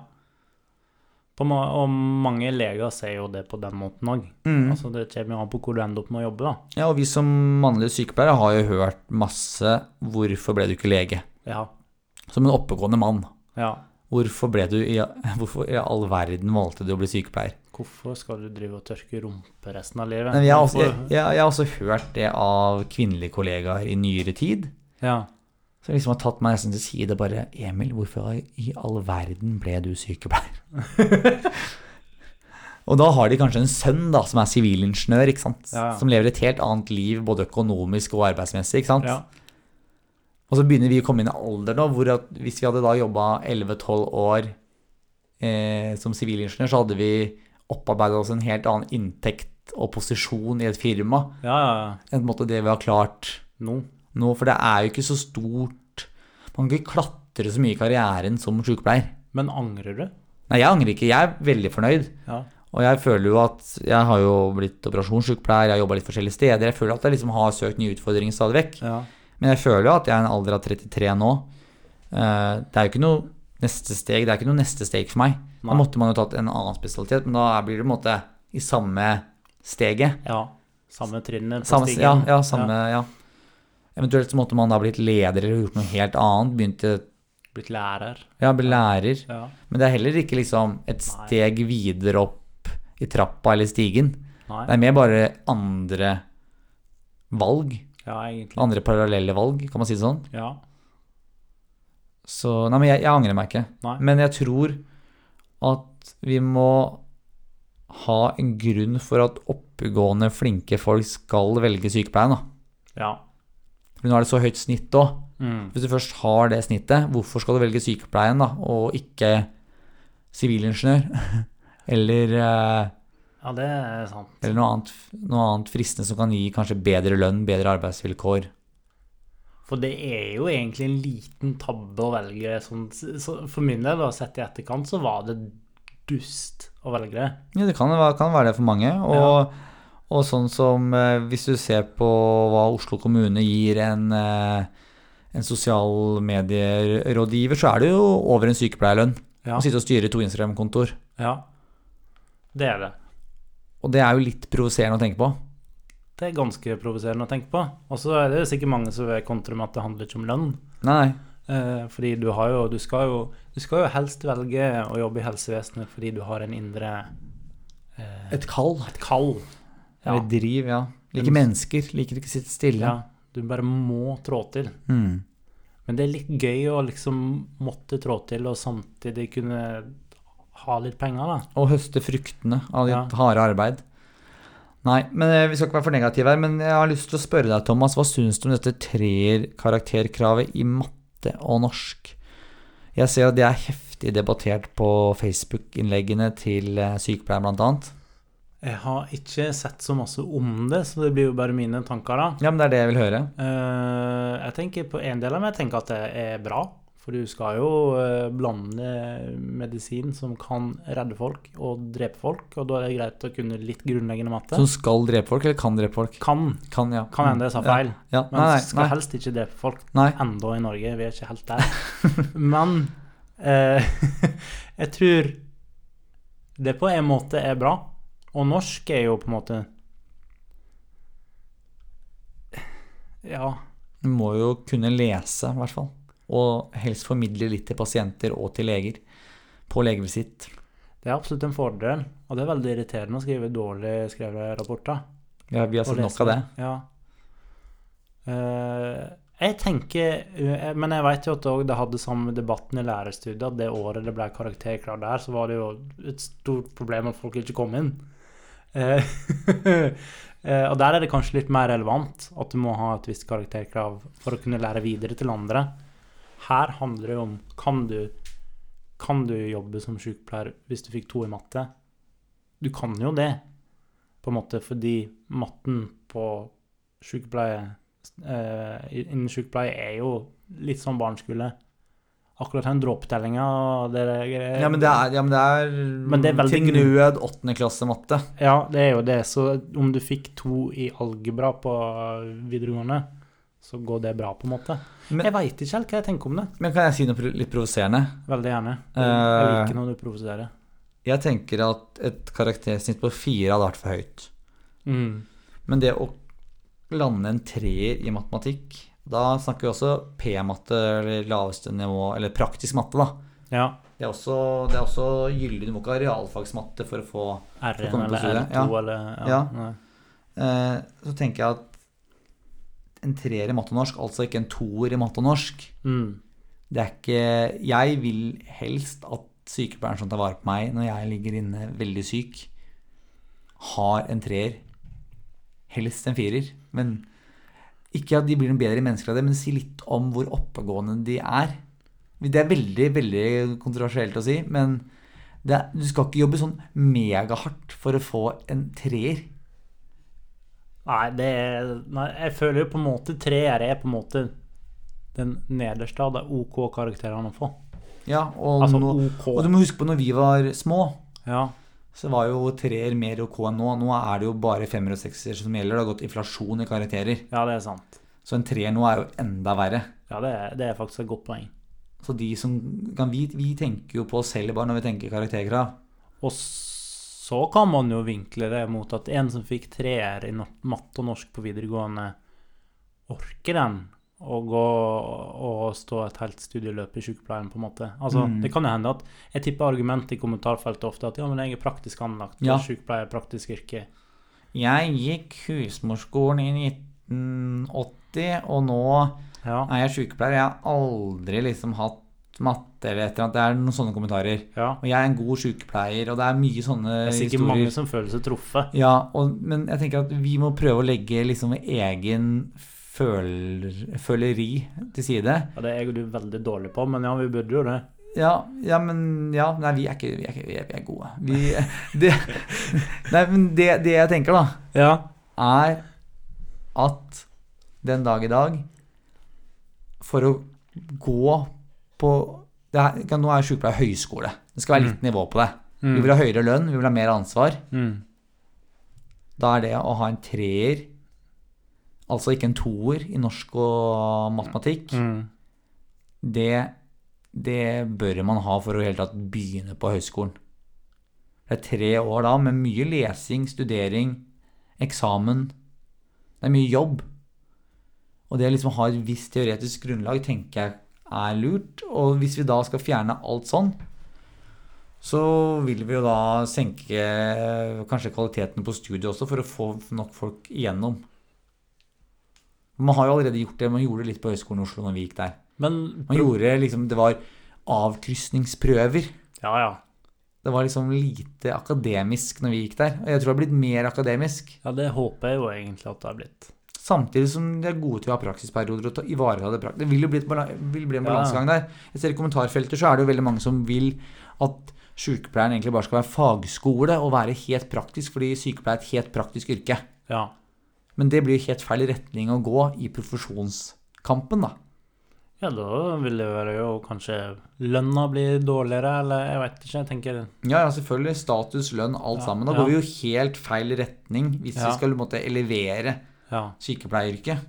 På ma og mange leger ser jo det på den måten også. Mm. Altså det kommer jo an på hvor du ender opp med å jobbe da. Ja, og vi som mannlige sykepleiere har jo hørt masse, hvorfor ble du ikke lege? Ja. Som en oppegående mann. Ja. Hvorfor ble du, i, hvorfor i all verden valgte du å bli sykepleier? Hvorfor skal du drive og tørke rumpe resten av livet? Men jeg, har også, jeg, jeg, jeg har også hørt det av kvinnelige kollegaer i nyere tid. Ja. Så liksom har tatt meg nesten til side bare, Emil, hvorfor i all verden ble du sykepleier? Og da har de kanskje en sønn da, som er sivilingeniør, ikke sant? Ja, ja. Som lever et helt annet liv, både økonomisk og arbeidsmessig, ikke sant? Ja. Og så begynner vi å komme inn i alder nå, hvor at hvis vi hadde da jobbet elleve tolv år eh, som sivilingeniør, så hadde vi opparbeidet oss en helt annen inntekt og posisjon i et firma. Ja, ja, ja. En måte det vi har klart Nå. nå, for det er jo ikke så stort. Man kan ikke klatre så mye i karrieren som sykepleier. Men angrer du? Nei, jeg angrer ikke. Jeg er veldig fornøyd. Ja. Og jeg føler jo at jeg har jo blitt operasjonssykepleier, jeg har jobbet litt forskjellige steder. Jeg føler at jeg liksom har søkt nye utfordringer stadig vekk. Ja. Men jeg føler jo at jeg er en alder av trettitre nå. Eh, Det er jo ikke noe neste steg, det er ikke noe neste steg for meg. Da Nei. måtte man jo tatt en annen spesialitet, men da blir det på en måte i samme steget. Ja. Samme trinnet på Samme, stigen. ja, ja, samme, ja. Eventuelt så måtte man da blitt leder eller gjort noe helt annet, begynte, Blitt lærer. ja, bli lærer. Ja. Men det er heller ikke liksom et steg videre opp i trappa eller stigen. Nei. Det er mer bare andre valg, Ja, egentlig. andre parallelle valg, kan man si det sånn. Ja. Så, nei, men jeg, jeg angrer meg ikke. Nei. Men jeg tror at vi må ha en grunn for at oppegående, flinke folk skal velge sykepleien da. Ja. For nå er det så høyt snitt også. Mm. Hvis du først har det snittet, hvorfor skal du velge sykepleien da, og ikke sivilingeniør? eller, eh, Ja, det er sant. eller noe annet, noe annet fristende som kan gi kanskje bedre lønn, bedre arbeidsvilkår. For det er jo egentlig en liten tabbe å velge sånn, så for min del, da, sett i etterkant, så var det dust å velge det. Ja, det kan, være- kan være det for mange, og, og sånn som eh, hvis du ser på hva Oslo kommune gir en, eh, en sosialmedierådgiver, så er det jo over en sykepleierlønn Ja. å sitte og styre to Instagram-kontor. Ja. Det er det. Og det er jo litt provoserende å tenke på. Det er ganske provoserende å tenke på. Og så er det sikkert mange som vil kontre med at det handler ikke om lønn. Nei, Eh, fordi du har jo, du skal jo, du skal jo helst velge å jobbe i helsevesenet fordi du har en indre eh, Et kall. et kall. Ja. Eller driv, ja. Liker mennesker, liker ikke å sitte stille. Ja, du bare må trå til. Mm. Men det er litt gøy å liksom måtte trå til og samtidig kunne ha litt penger, da. Og høste fruktene av ditt Ja. harde arbeid. Nei, men eh, vi skal ikke være for negative her, men jeg har lyst til å spørre deg, Thomas, hva synes du om dette treer-karakterkravet i matte og norsk? Jeg ser at det er heftig debattert på Facebook-innleggene til eh, sykepleier blant annet. Jeg har ikke sett så masse om det, så det blir jo bare mine tanker, da. Ja, men det er det jeg vil høre. Eh, jeg tenker på en del av meg, jeg tenker at det er bra, for du skal jo eh, blande medisin som kan redde folk og drepe folk, og da er det greit å kunne litt grunnleggende matte. Som skal drepe folk, eller kan drepe folk? Kan, Kan, ja. kan hende jeg sa feil, Ja, ja. men Nei, nei, skal nei. helst ikke drepe folk Nei. enda i Norge, vi er ikke helt der. Men eh, jeg tror det på en måte er bra, og norsk er jo på en måte ja, Du må jo kunne lese, i hvert fall. Og helst formidle litt til pasienter og til leger på legevisitt. det er absolutt en fordel, og det er veldig irriterende å skrive dårlig skrevet rapporter. Ja, vi har og sett nok av det. Ja. Eh, jeg tenker, eh, men jeg vet jo at også det hadde samme debatten i lærerstudiet, at det året det ble karakterkrav der, så var det jo et stort problem at folk ikke kom inn. Eh, eh, og der er det kanskje litt mer relevant at du må ha et visst karakterkrav for å kunne lære videre til andre. Her handler det om, kan du, kan du jobbe som sykepleier hvis du fikk to i matte? Du kan jo det, på en måte, fordi matten på sykepleie, eh, innen sykepleie er jo litt som barneskole. Akkurat den dråptellinga, det er, Ja, men det er, ja, men det er, Men det er veldig til nød åttende klasse matte. ja, det er jo det. Så om du fikk to i algebra på videregående, så går det bra, på en måte. Men- jeg vet ikke helt hva jeg tenker om det. Men kan jeg si noe pro- litt provoserende? Veldig gjerne. Jeg, jeg Eh, liker når du provoserer. Jeg tenker at et karaktersnitt på fire hadde vært for høyt. Mm. Men det å lande en treer i matematikk, da snakker vi også P-matte, eller laveste nivå, eller praktisk matte, da. Ja. Det er også, det er også gyldig. Du må ikke ha realfagsmatte for å få R For å en komme på eller studiet. R to Ja. eller ja. Ja. Nei. eh, Så tenker jeg at en treer i matte og norsk, altså ikke en toer i matte og norsk, Mm. det er ikke Jeg vil helst at sykepleieren som tar vare på meg når jeg ligger inne veldig syk, har en treer. Helst en firer. Men ikke at de blir noen bedre mennesker av det, men si litt om hvor oppegående de er. Det er veldig, veldig kontroversielt å si, men det er, du skal ikke jobbe sånn megahardt for å få en treer. Nei, det er nei, jeg føler jo på en måte treer er på en måte den nederste av de OK-karakterene å få. Ja, og, Altså nå, OK. og du må huske på når vi var små, Ja. så var jo treer mer OK enn nå. Nå er det jo bare femmer og sekser som gjelder. Det har gått inflasjon i karakterer. ja, det er sant. Så en treer nå er jo enda verre. Ja, det er, det er faktisk et godt poeng. Så de som kan vi, vi tenker jo på oss selv bare når vi tenker karakterkrav. Og så kan man jo vinkle det mot at en som fikk treer i no- matte og norsk på videregående, orker den å gå og stå et helt studieløp i sykepleien, på en måte. Altså, Mm. det kan jo hende at jeg tipper argumentet i kommentarfeltet ofte at ja, men jeg er praktisk anlagt, Ja. og sykepleie er praktisk yrke. Jeg gikk husmorskolen i nitten åtti, og nå Ja, er jeg sykepleier. Jeg har aldri liksom hatt matte eller et eller annet. Det er noen sånne kommentarer. ja. Og jeg er en god sykepleier, og det er mye sånne Det er sikkert historier. mange som føler seg truffet. Ja, og, men jeg tenker at vi må prøve å legge liksom egen føler, føleri til side. Ja, det er jo du veldig dårlig på, men ja, vi burde jo det. Ja, ja, men ja, nei, vi er ikke, vi er ikke vi er, vi er gode. Vi, det, nei, men det, det jeg tenker da, Ja. er at den dag i dag, for å gå på det er, Nå er sykepleier høyskole. Det skal være litt nivå på det. Vi vil ha høyere lønn, vi vil ha mer ansvar. Mm. Da er det å ha en treer, altså ikke en toer i norsk og matematikk, Mm. det, det bør man ha for å i hele tatt begynne på høyskolen. Det er tre år da med mye lesing, studering, eksamen. Det er mye jobb. Og det å liksom ha et visst teoretisk grunnlag tenker jeg er lurt. Og hvis vi da skal fjerne alt sånn, så vil vi jo da senke kanskje kvaliteten på studiet også, for å få nok folk igjennom. Man har jo allerede gjort det, man gjorde det litt på Høgskolen i Oslo når vi gikk der. Men, man gjorde liksom, det var avkrysningsprøver. Ja, ja. Det var liksom lite akademisk når vi gikk der, og jeg tror det har blitt mer akademisk. Ja, det håper jeg jo egentlig at det har blitt. Samtidig som de er gode til å ha praksisperioder og ta ivareta det praktisk. Det vil jo bli, et, vil bli en balansegang der. Jeg ser i kommentarfelter så er det jo veldig mange som vil at sykepleieren egentlig bare skal være fagskole og være helt praktisk, fordi sykepleier er et helt praktisk yrke. Ja. Men det blir jo helt feil retning å gå i profesjonskampen da. Ja, da vil det være jo kanskje lønna blir dårligere, eller jeg vet ikke, jeg tenker... Ja, ja, selvfølgelig. Status, lønn, alt ja, sammen. Da ja. Går vi jo helt feil retning hvis ja. Vi skal måtte elevere ja. Sykepleieryrket.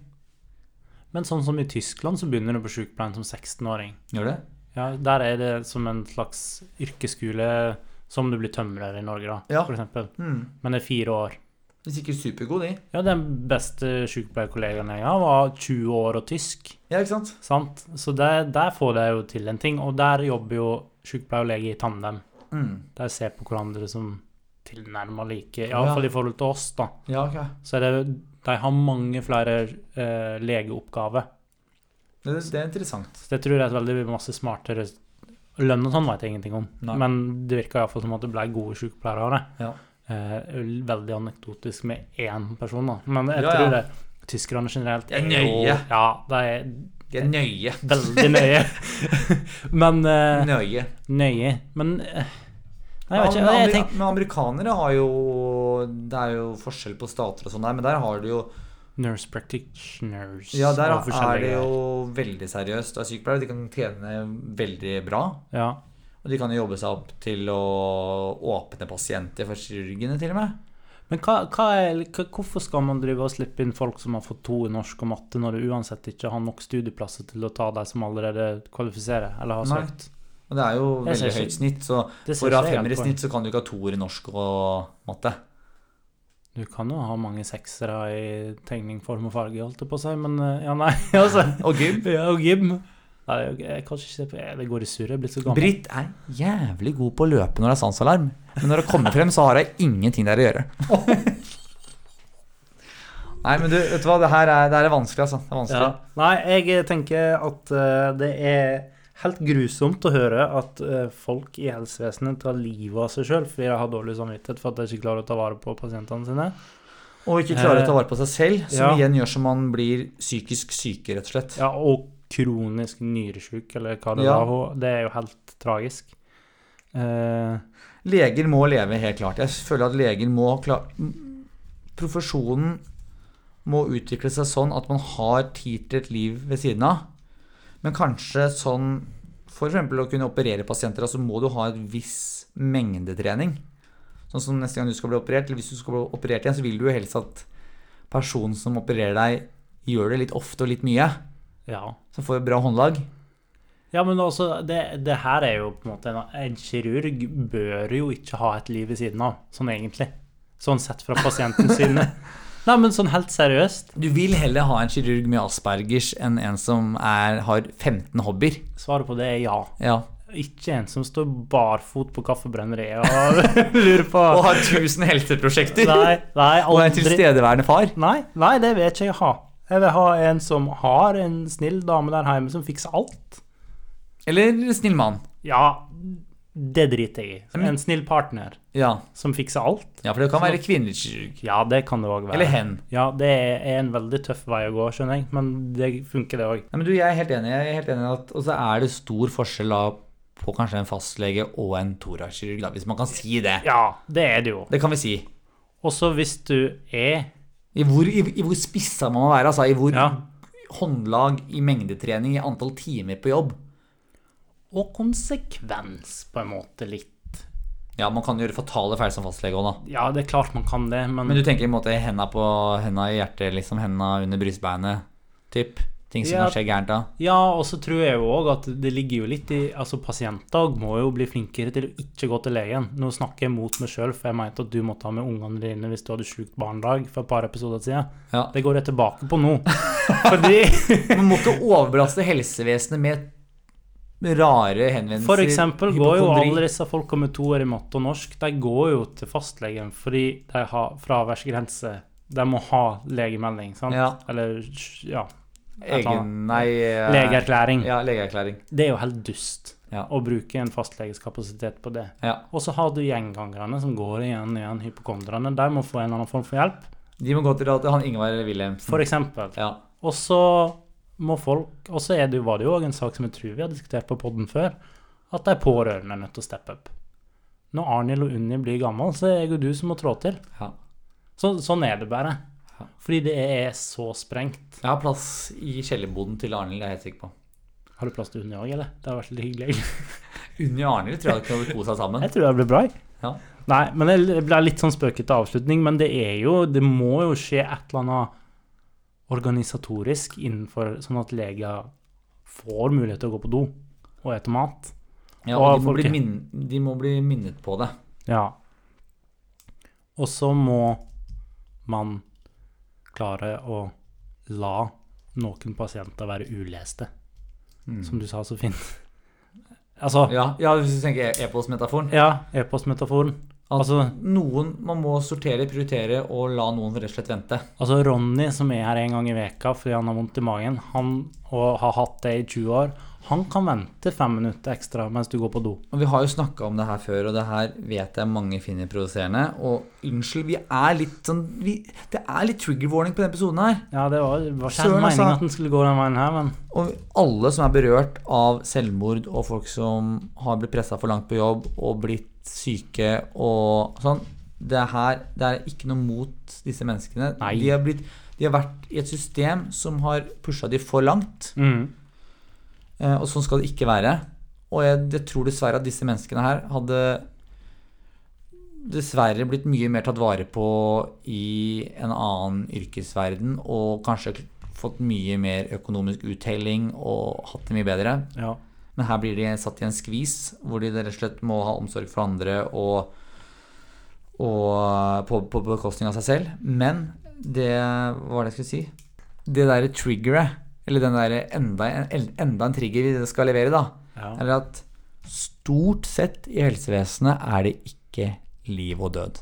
Men sånn som i Tyskland så begynner du på sykepleien som seksten-åring. Gjør det? Ja, der er det som en slags yrkesskole som du blir tømrer i Norge da, ja. For eksempel. Mm. Men det er fire år. Det er sikkert supergod, de. Ja, den beste sykepleierkollegaen jeg har var tjue år og tysk. Ja, ikke sant? Sant? Så der, der får det jo til en ting, og der jobber jo sykepleier og lege i tandem. Mm. Der ser på hverandre som tilnærmet like, i alle fall i forhold til oss da. Ja, ok. Så er det, de har mange flere eh, legeoppgaver. Det, det er interessant. Så det tror jeg er et veldig masse smartere lønn og sånn vet jeg ingenting om. Nei. Men det virker i hvert fall som at det ble gode sykepleiere av det. Ja. Eh, veldig anekdotisk med én person da. Men jeg ja, tror ja. Det tyskerne generelt er nøye. Ja, de er, de er nøye. Veldig nøye. Men eh, nøye. Nøye. Men eh, nei, jeg vet ikke, men, jeg tenker, men amerikanere har jo det er jo forskjell på stater og sånn der, men der har du jo nurse practitioners. Ja, der er det jo veldig seriøst. Da sykepleiere, de kan tjene veldig bra. Ja. Og de kan jo jobbe seg opp til å åpne pasienter for kirurgene til og med. Men hva, hva er, hva, hvorfor skal man drive og slippe inn folk som har fått to i norsk og matte, når du uansett ikke har nok studieplasser til å ta de som allerede kvalifiserer, eller har søkt? Og det er jo veldig høyt snitt, så for å ha femmer i snitt så kan du ikke ha toer i norsk og matte. Du kan jo ha mange seksere i tegning, form og farge, holdt det på seg, men ja, nei. Altså. Og gym. Ja, og gym. Nei, jeg kan ikke se på, det går i surre, jeg er blitt så gammel. Britt er jævlig god på å løpe når det er sansalarm, men når det kommer frem så har jeg ingenting der å gjøre. Nei, men du, vet du hva, det her er, det her er vanskelig, altså. Det er vanskelig. Ja. Nei, jeg tenker at uh, det er helt grusomt å høre at uh, folk i helsevesenet tar livet av seg selv, fordi de har dårlig samvittighet for at de ikke klarer å ta vare på pasientene sine. Og ikke klarer å ta vare på seg selv, som ja. Igjen gjør som man blir psykisk syke, rett og slett. Ja, og kronisk nyresjuk, eller hva det ja. Var. Det er jo helt tragisk. Uh, leger må leve, helt klart. Jeg føler at leger må klare... Profesjonen må utvikle seg sånn at man har tid til et liv ved siden av. Men kanskje sånn, for eksempel å kunne operere pasienter, så må du ha et viss mengdetrening. Sånn som neste gang du skal bli operert, eller hvis du skal bli operert igjen, så vil du jo helst at personen som opererer deg gjør det litt ofte og litt mye. Ja. Så får du bra håndlag. Ja, men også, det, det her er jo på en måte, en, en kirurg bør jo ikke ha et liv ved siden av, sånn egentlig. Sånn sett fra pasientens side. Nei, men sånn helt seriøst. Du vil heller ha en kirurg med Aspergers enn en som er, har femten hobbyer. Svaret på det er ja. Ja. Ikke en som står barfot på kaffebrenneriet og lurer på... og har tusen helseprosjekter. Nei, nei, aldri. Og en tilstedeværende far. Nei, nei, det vet ikke jeg ha. Jeg vil ha en som har en snill dame der hjemme som fikser alt. Eller en snill mann. Ja, det driter jeg i. En snill partner ja. Som fikser alt. Ja, for det kan være kvinnelig kirurg. Ja, det kan det også være. Eller hen. Ja, det er en veldig tøff vei å gå, skjønner jeg. Men det funker det også. Ja, men du, jeg er helt enig. Jeg er helt enig at, og så er det stor forskjell da, på kanskje en fastlege og en thoraxkirurg, da, hvis man kan si det. Ja, det er det jo. Det kan vi si. Også hvis du er... I hvor, i, i hvor spissa man må være, altså i hvor ja. Håndlag, i mengdetrening, i antall timer på jobb. Og konsekvens på en måte litt. Ja, man kan gjøre fatale feil som fastlege også da. Ja, det er klart man kan det, men... Men du tenker i en måte hendene på hendene i hjertet, liksom hendene under brystbeinet, typ? Ting som ja, kan skje gærent da. Ja, og så tror jeg jo også at det ligger jo litt i, altså pasienter må jo bli flinkere til å ikke gå til legen. Nå snakker jeg mot meg selv, for jeg mente at du må ta med ungene dine hvis du hadde sykt barndag for et par episoder siden. Ja. Det går jeg tilbake på nå. Fordi... Man må ikke overbelaste helsevesenet med rare henvendelser. For eksempel går jo hypokondri. alle disse folka med toer i matte og norsk, de går jo til fastlegen fordi de har fraværsgrense. De må ha legemelding, sant? Ja. Eller, ja. Egen, nei... eh, Legeerklæring. Ja, legeerklæring. Det er jo helt dust Ja. å bruke en fastleges kapasitet på det. Ja. Og så har du gjengangerne som går igjen og igjen, hypokondrene. De må få en eller annen form for hjelp, De må gå til han Ingvar Wilhelmsen. for eksempel. Ja. Og så må folk, og så er det, jo- var det jo også en sak som jeg tror vi har diskutert på podden før, at de pårørende er nødt til å steppe opp. Når Arnhild og Unni blir gammel, så er det jo du som må trå til. Ja. Så, sånn er det bare. Ja. Fordi det er så sprengt. Jeg har plass i kjellerboden til Arnhild, det er jeg helt sikker på. Har du plass til Unni også, eller? Det har vært litt hyggelig. Unni og Arnhild tror jeg kan bo seg sammen. Jeg tror det blir bra. Ja. Nei, men det ble litt sånn spøkete avslutning, men det er jo, det må jo skje et eller annet organisatorisk innenfor, sånn at leger får mulighet til å gå på do og ete mat. Ja, Og og de må, bli folket. min, de må bli minnet på det. Ja. Og så må man klare å la noen pasienter være uleste, Mm. som du sa så fint. Altså, Ja, ja, hvis du tenker e- e-postmetaforen. ja, e-postmetaforen. At Altså, noen, man må sortere, prioritere og la noen rett og slett vente. altså Ronny som er her en gang i veka fordi han har vondt i magen, han og har hatt det i tjue år, han kan vente fem minutter ekstra mens du går på do. Og vi har jo snakket om det her før, og det her vet jeg mange finner provoserende. Og unnskyld, vi er litt sånn, vi, det er litt trigger warning på denne episoden her. Ja, det var, det var ikke Søren, helt meningen altså. at den skulle gå den veien her, men Og alle som er berørt av selvmord, og folk som har blitt presset for langt på jobb, og blitt syke, og sånn, det her, det er ikke noe mot disse menneskene. Nei. De har, blitt, de har vært i et system som har pushet de for langt, mm. eh, og sånn skal det ikke være. Og jeg, jeg tror dessverre at disse menneskene her hadde dessverre blitt mye mer tatt vare på i en annen yrkesverden, og kanskje fått mye mer økonomisk uttelling og hatt det mye bedre. Ja. Men her blir de satt i en skvis, hvor de rett og slett må ha omsorg for andre og, og på, på bekostning av seg selv. Men det, hva var det jeg skulle si? Det der triggeret, eller den der enda, enda en trigger vi skal levere da, Ja. er at stort sett i helsevesenet er det ikke liv og død.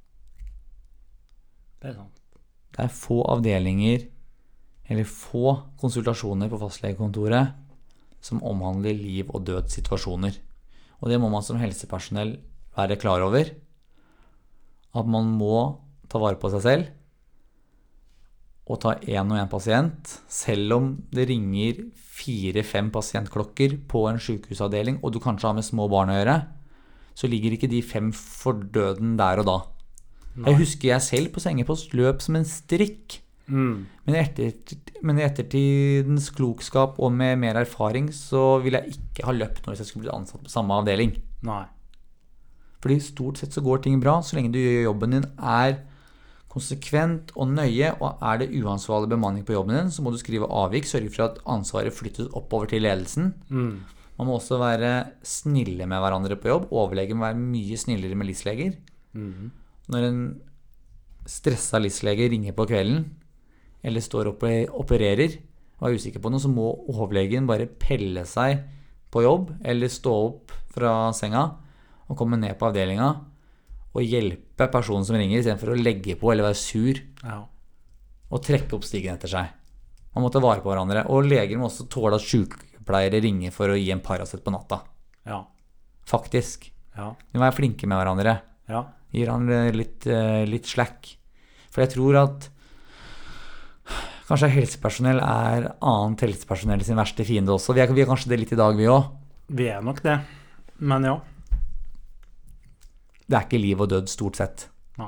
Det er sant. Det er få avdelinger, eller få konsultasjoner på fastlegekontoret som omhandler liv og død situasjoner. Og det må man som helsepersonell være klar over. At man må ta vare på seg selv og ta en og en pasient, selv om det ringer fire-fem pasientklokker på en sykehusavdeling, og du kanskje har med små barn å gjøre, så ligger ikke de fem for døden der og da. Nei. Jeg husker jeg selv på sengepost løp som en strikk. Mm. Men i, ettertid, men i ettertidens klokskap og med mer erfaring så vil jeg ikke ha løpt når jeg skulle bli ansatt på samme avdeling. Nei. Fordi stort sett så går ting bra så lenge du gjør jobben din, er konsekvent og nøye, og er det uansvarlig bemanning på jobben din, så må du skrive avvik, sørge for at ansvaret flyttes oppover til ledelsen. Mm. Man må også være snille med hverandre på jobb. Overlege må være mye snillere med livsleger. Mm. Når en stresset livslege ringer på kvelden, eller står og opererer, og er usikker på noe, så må overlegen bare pelle seg på jobb, eller stå opp fra senga, og komme ned på avdelingen, og hjelpe personen som ringer, i stedet for å legge på eller være sur, Ja. og trekke opp stigen etter seg. Man må ta vare på hverandre, og leger må også tåle at sykepleiere ringer for å gi en Paracet på natta. Ja. Faktisk. Ja. De må være flinke med hverandre. Ja. Gir han litt, eh, litt slack. For jeg tror at kanskje helsepersonell er annet helsepersonell sin verste fiende også. Vi er, vi er kanskje det litt i dag, vi også. Vi er nok det. Men ja. Det er ikke liv og død stort sett. Nei.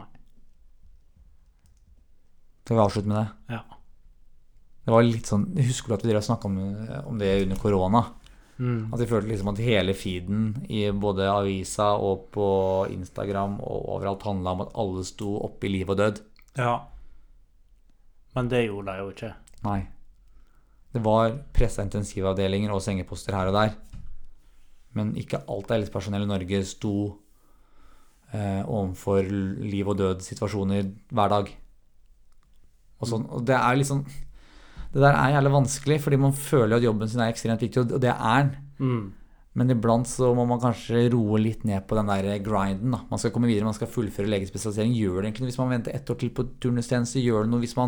Skal vi avslutte med det? Ja. Det var litt sånn, husker du at vi drev og snakket om, om det under korona? Mm. At vi følte liksom at hele feeden i både avisa og på Instagram og overalt handlet om at alle sto oppe i liv og død. Ja. Men det gjorde de jo ikke. Nei. Det var presset intensivavdelinger og sengeposter her og der. Men ikke alt helsepersonell i Norge sto eh, overfor liv og død situasjoner hver dag. Og, sånn, og det er liksom det der er jævlig vanskelig, fordi man føler at jobben sin er ekstremt viktig, og det er den. Mm. Men iblant så må man kanskje roe litt ned på den der grinden da. Man skal komme videre, man skal fullføre legespesialisering. Gjør det egentlig hvis man venter ett år til på turnustjeneste. Gjør det noe hvis man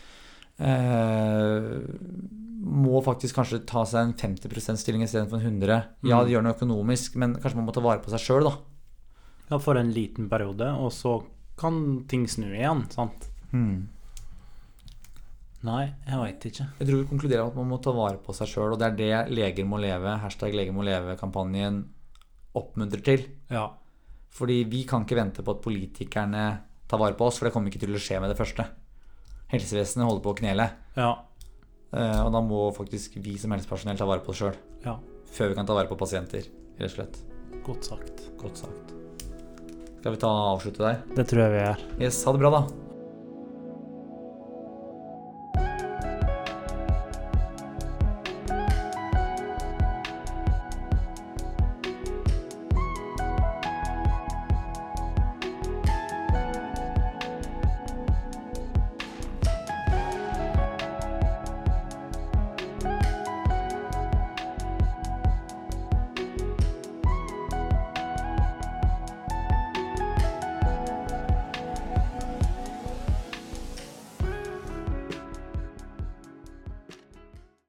eh, må faktisk kanskje ta seg en femti prosent stilling i stedet for en hundre. Ja, det gjør noe økonomisk, men kanskje man må ta vare på seg selv da. Ja, for en liten periode, og så kan ting snu igjen, sant? Hmm. Nei, jeg vet ikke. Jeg tror vi konkluderer at man må ta vare på seg selv, og det er det Leger må leve, hashtag Leger må leve-kampanjen oppmuntrer til. Ja. Fordi vi kan ikke vente på at politikerne tar vare på oss, for det kommer ikke til å skje med det første. Helsevesenet holder på å knele. Ja. Uh, og da må faktisk vi som helsepersonell ta vare på oss selv. Ja. Før vi kan ta vare på pasienter, rett og slett. Godt sagt. Godt sagt. Skal vi ta og avslutte der? Det tror jeg vi gjør. Yes, ha det bra da.